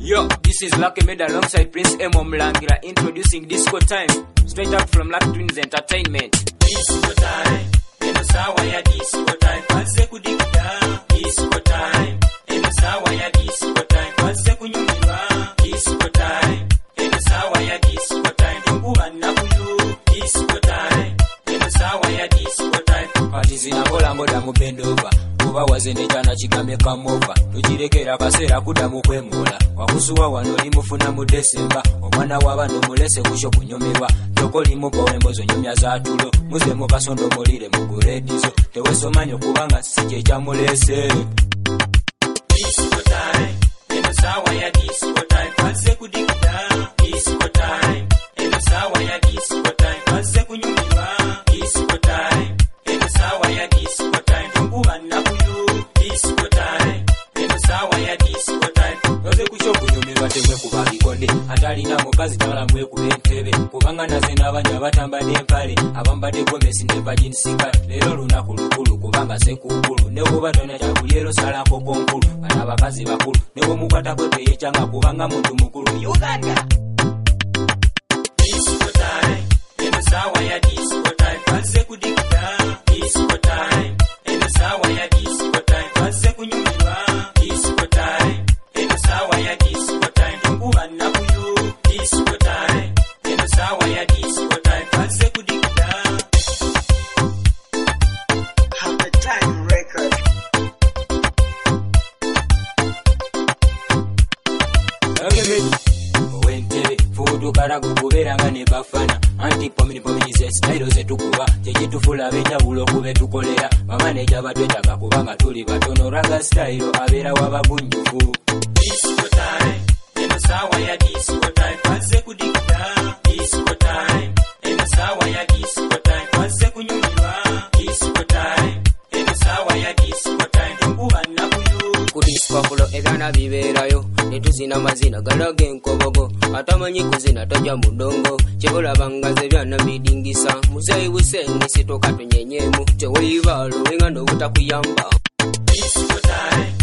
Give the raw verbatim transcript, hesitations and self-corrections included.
Yo, this is Lucky Made alongside Prince Emo Mlangira introducing Disco Time, straight up from Lucky Twins Entertainment. Disco Time, eno sawa ya Disco Time, panse kudigida. Disco Time, eno sawa ya Disco Time, panse kunyumira. Disco Time, eno sawa ya Disco Time, nkuba nakuyu. Disco Time, eno sawa ya Disco Time. Kati zinakola moda mu bendova, kuba wazenetana chikame kamova. Tujirekera kaseera kudamu kwemola. Wakusuwa wano limufuna mu Desemba. Omwana w'abano mulese kusho kunyomerwa. Tokoli mubawe mbozo nyumya za tulo. Muze mu kasondo molire mu kuredizo. Tewesomanyo kubanga sije kya mulese. Disco Time, eno sawa ya Disco Time, panse kudigida. Disco Time, eno sawa ya Disco Time, panse kunyumira. Disco Time, eno sawa ya Disco Time, nkuba nakuyu. Disco Time, eno sawa ya Disco Time. Noze kusho kunyumirwa temwe kuba bikonde. Atalina mukazi tawala mwe kubentebe. Kubanga naze n'abanya batamba n'empale. Abambadde gomesi ne bajinsika. Lero lunaku lukulu kubanga sekukulu. Ne bwoba tona kyakulyero salako konkulu. Bana abakazi bakulu. Ne bwomukwata kwete yekyanga kubanga muntu mukulu. Uganda! Disco Time, eno sawa ya Disco Time, panse kudigida. Disco Time, eno sawa ya Disco Time, panse kunyumira. Disco Time, eno sawa ya Disco Time, nkuba nakuyu. Disco Time, eno sawa ya Disco Time, panse kudigida. Hammer Time Record. Owentebe fudu karago kuberanga ne bafana anti pomini pomini ze style ze tukuba jeje tufula abenjawulo kube tukolera bamaneja batwetaka kubanga tuli batono raga style abera wabagunjufu. Disco Time, eno sawa ya Disco Time, panse kudigida. Disco Time, eno sawa ya Disco Time, panse kunyumira. Disco Time, eno sawa ya Disco Time, nkuba nakuyu. Kudisco fulo ebana biberayo netuzina mazina galaga enkobogo atamanyi kuzina toja mudongo kyebula bangaze byana bidingisa muzeyi busenge sitoka tunyenyemu teweibalo wenga ndo butakuyamba. Disco Time,